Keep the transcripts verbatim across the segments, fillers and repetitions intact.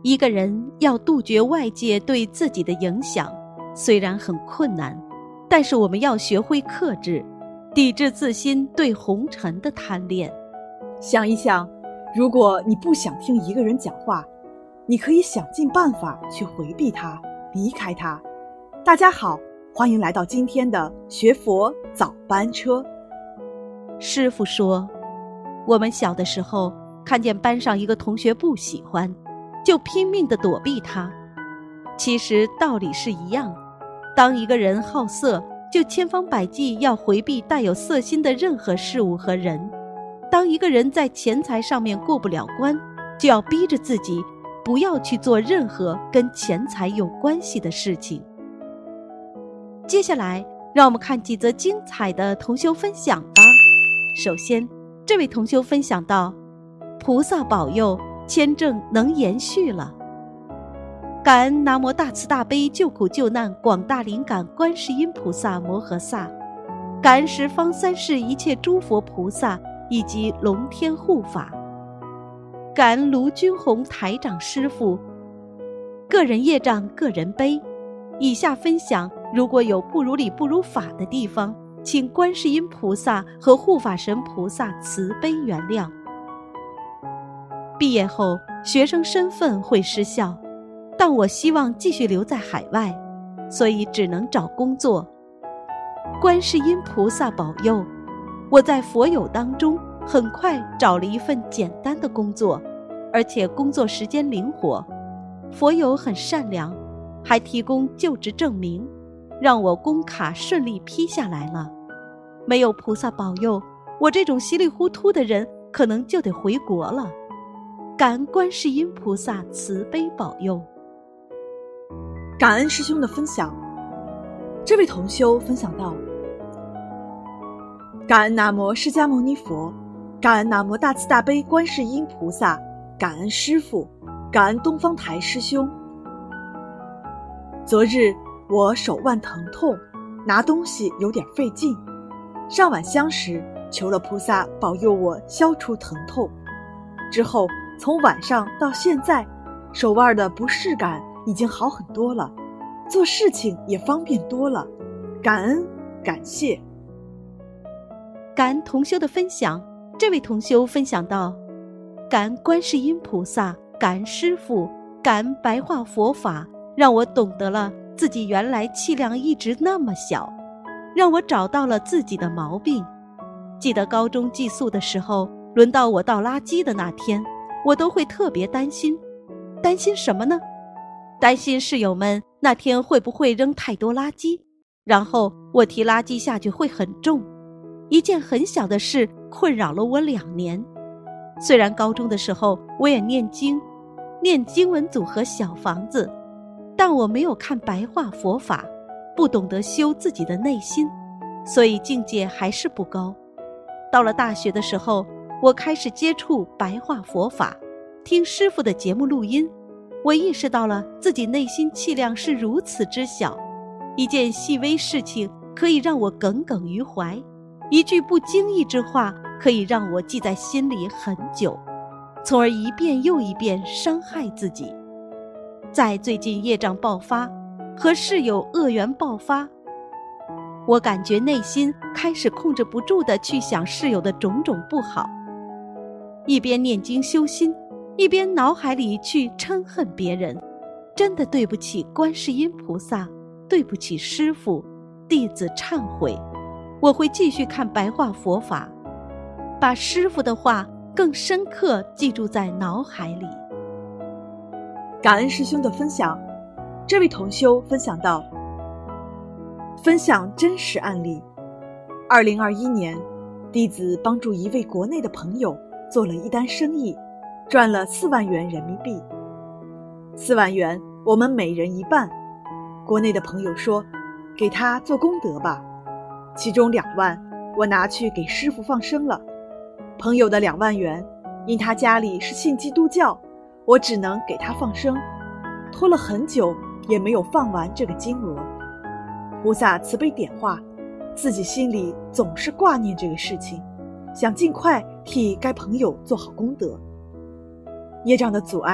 一个人要杜绝外界对自己的影响，虽然很困难，但是我们要学会克制，抵制自心对红尘的贪恋。 想一想，如果你不想听一个人讲话，你可以想尽办法去回避他，离开他。大家好，欢迎来到今天的学佛早班车。 师父说，我们小的时候看见班上一个同学不喜欢，就拼命地躲避他。其实道理是一样，当一个人好色，就千方百计要回避带有色心的任何事物和人。当一个人在钱财上面过不了关，就要逼着自己不要去做任何跟钱财有关系的事情。接下来让我们看几则精彩的同修分享吧。首先，这位同修分享到，菩萨保佑签证能延续了。感恩南无大慈大悲救苦救难广大灵感观世音菩萨摩诃萨，感恩十方三世一切诸佛菩萨以及龙天护法，感恩卢军宏台长师父。个人业障个人背，以下分享如果有不如理不如法的地方，请观世音菩萨和护法神菩萨慈悲原谅。毕业后学生身份会失效，但我希望继续留在海外，所以只能找工作。观世音菩萨保佑，我在佛友当中很快找了一份简单的工作，而且工作时间灵活。佛友很善良，还提供就职证明，让我工卡顺利批下来了。没有菩萨保佑，我这种稀里糊涂的人可能就得回国了。感恩观世音菩萨慈悲保佑。 感恩师兄的分享。这位同修分享到，感恩南无释迦牟尼佛，感恩南无大慈大悲观世音菩萨，感恩师父，感恩东方台师兄。昨日我手腕疼痛，拿东西有点费劲，上晚香时求了菩萨保佑我消除疼痛。之后从晚上到现在，手腕的不适感已经好很多了，做事情也方便多了，感恩感谢。 感恩同修的分享。这位同修分享到，感恩观世音菩萨，感恩师父，感恩白话佛法，让我懂得了自己原来气量一直那么小，让我找到了自己的毛病。记得高中寄宿的时候，轮到我倒垃圾的那天，我都会特别担心。担心什么呢？担心室友们那天会不会扔太多垃圾，然后我提垃圾下去会很重。一件很小的事困扰了我两年。虽然高中的时候我也念经，念经文组合小房子，但我没有看白话佛法，不懂得修自己的内心，所以境界还是不高。到了大学的时候，我开始接触白话佛法，听师父的节目录音，我意识到了自己内心气量是如此之小，一件细微事情可以让我耿耿于怀，一句不经意之话可以让我记在心里很久，从而一遍又一遍伤害自己。在最近业障爆发和室友恶缘爆发，我感觉内心开始控制不住地去想室友的种种不好，一边念经修心，一边脑海里去嗔恨别人。真的对不起观世音菩萨，对不起师父，弟子忏悔。我会继续看白话佛法，把师父的话更深刻记住在脑海里。 感恩师兄的分享。这位同修分享到，分享真实案例。二零二一年，弟子帮助一位国内的朋友做了一单生意，赚了四万元人民币。四万元我们每人一半。国内的朋友说，给他做功德吧。其中两万我拿去给师父放生了，朋友的两万元，因他家里是信基督教，我只能给他放生，拖了很久也没有放完这个金额。菩萨慈悲点化，自己心里总是挂念这个事情，想尽快替该朋友做好功德。业障的阻碍，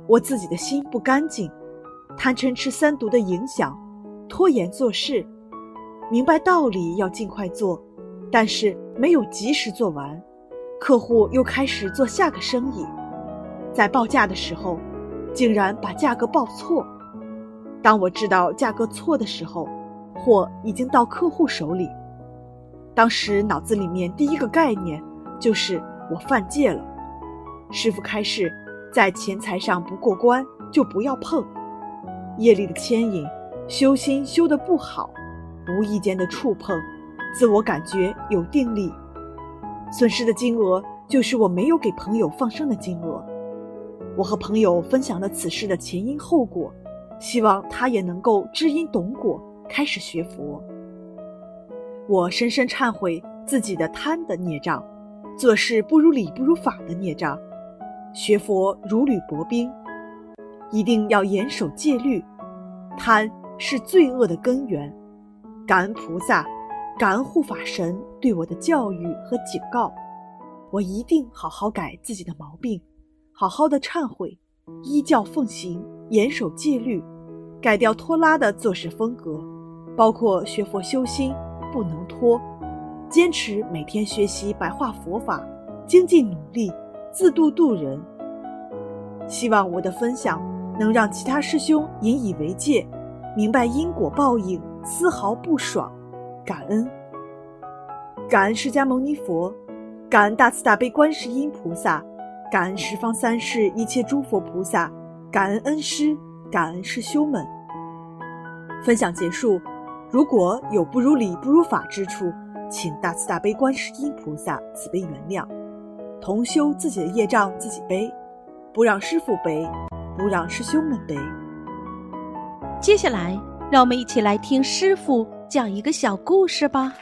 我自己的心不干净，贪嗔痴三毒的影响，拖延做事，明白道理要尽快做，但是没有及时做完，客户又开始做下个生意，在报价的时候竟然把价格报错。当我知道价格错的时候，货已经到客户手里。当时脑子里面第一个概念就是我犯戒了。师父开示，在钱财上不过关就不要碰，业力的牵引，修心修得不好，无意间的触碰，自我感觉有定力，损失的金额就是我没有给朋友放生的金额。我和朋友分享了此事的前因后果，希望他也能够知因懂果，开始学佛。我深深忏悔自己的贪的孽障，做事不如理不如法的孽障，学佛如履薄冰，一定要严守戒律。贪是罪恶的根源，感恩菩萨，感恩护法神对我的教育和警告，我一定好好改自己的毛病，好好的忏悔，依教奉行，严守戒律，改掉拖拉的做事风格，包括学佛修心不能拖，坚持每天学习白话佛法，精进努力，自度度人。希望我的分享能让其他师兄引以为戒，明白因果报应，丝毫不爽。感恩，感恩释迦牟尼佛，感恩大慈大悲观世音菩萨，感恩十方三世一切诸佛菩萨，感恩恩师，感恩师兄们。分享结束，如果有不如理不如法之处，请大慈大悲观世音菩萨慈悲原谅。同修自己的业障自己背，不让师父背，不让师兄们背。 接下来让我们一起来听师父讲一个小故事吧。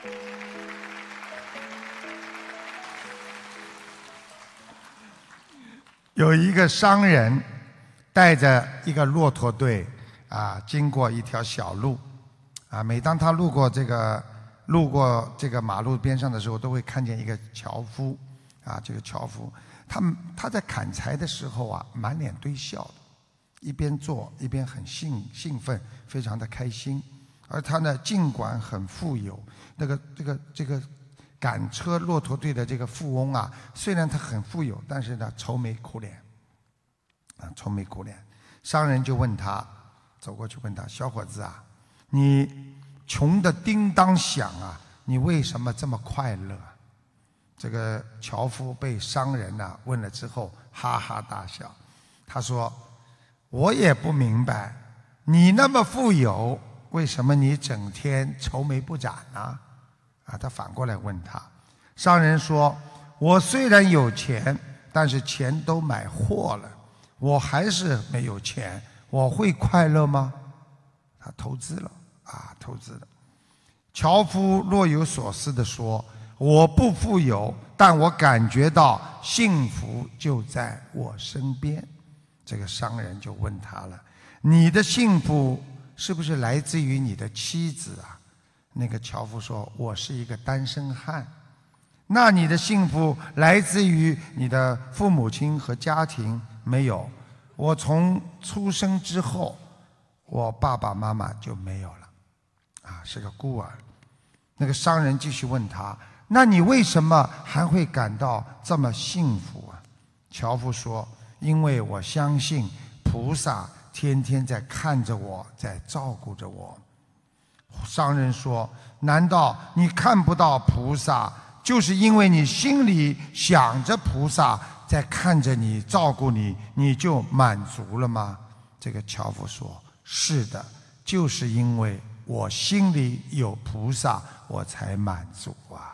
有一个商人带着一个骆驼队啊，经过一条小路啊，每当他路过这个路过这个马路边上的时候，都会看见一个樵夫啊，这个樵夫他他在砍柴的时候啊，满脸堆笑的，一边做一边很兴兴奋，非常的开心。而他呢，尽管很富有，那个这个这个赶车骆驼队的这个富翁啊，虽然他很富有，但是呢，愁眉苦脸啊，愁眉苦脸。商人就问他，走过去问他，小伙子啊，你穷得叮当响啊，你为什么这么快乐？这个樵夫被商人呢、啊、问了之后，哈哈大笑。他说：“我也不明白，你那么富有，为什么你整天愁眉不展呢？”啊，他反过来问他。商人说：“我虽然有钱，但是钱都买货了，我还是没有钱，我会快乐吗？”他投资了啊，投资了。樵夫若有所思地说：“我不富有，但我感觉到幸福就在我身边。”这个商人就问他了：“你的幸福是不是来自于你的妻子啊？”那个樵夫说：“我是一个单身汉。”那你的幸福来自于你的父母亲和家庭？没有，我从出生之后，我爸爸妈妈就没有了，啊，是个孤儿。那个商人继续问他：“那你为什么还会感到这么幸福啊？”樵夫说：“因为我相信菩萨天天在看着我，在照顾着我。”商人说：“难道你看不到菩萨，就是因为你心里想着菩萨在看着你，照顾你，你就满足了吗？”这个樵夫说：“是的，就是因为我心里有菩萨，我才满足啊。”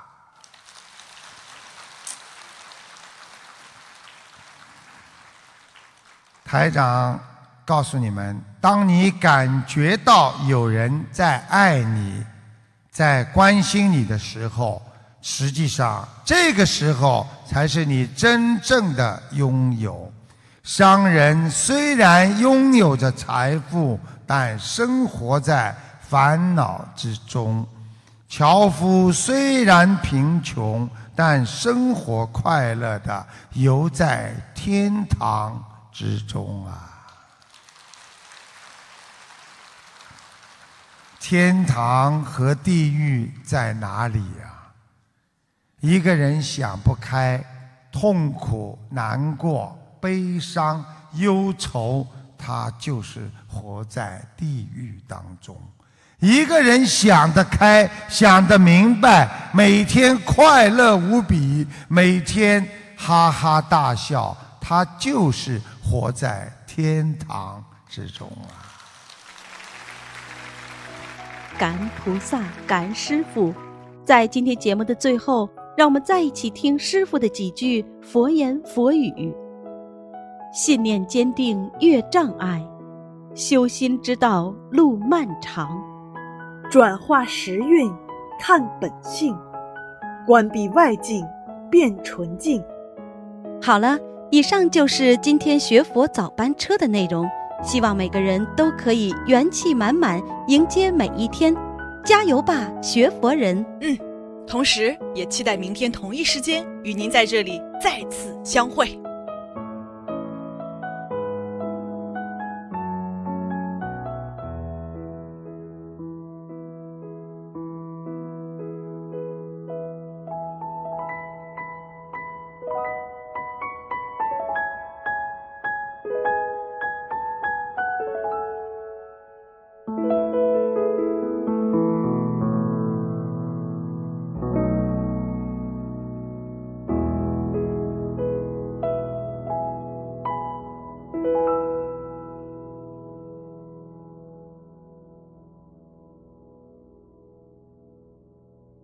台长告诉你们，当你感觉到有人在爱你，在关心你的时候，实际上这个时候才是你真正的拥有。商人虽然拥有着财富，但生活在烦恼之中；樵夫虽然贫穷，但生活快乐的游在天堂之中啊！ 天堂和地狱在哪里呀？一个人想不开，痛苦、难过、悲伤、忧愁，他就是活在地狱当中。一个人想得开，想得明白，每天快乐无比，每天哈哈大笑，他就是活在天堂之中啊！ 感恩菩萨，感恩师父。在今天节目的最后，让我们再一起听师父的几句佛言佛语。信念坚定越障碍，修心之道路漫长。 转化时运看本性，关闭外境变纯净。 好了，以上就是今天学佛早班车的内容，希望每个人都可以元气满满迎接每一天，加油吧，学佛人！ 嗯，同时也期待明天同一时间与您在这里再次相会。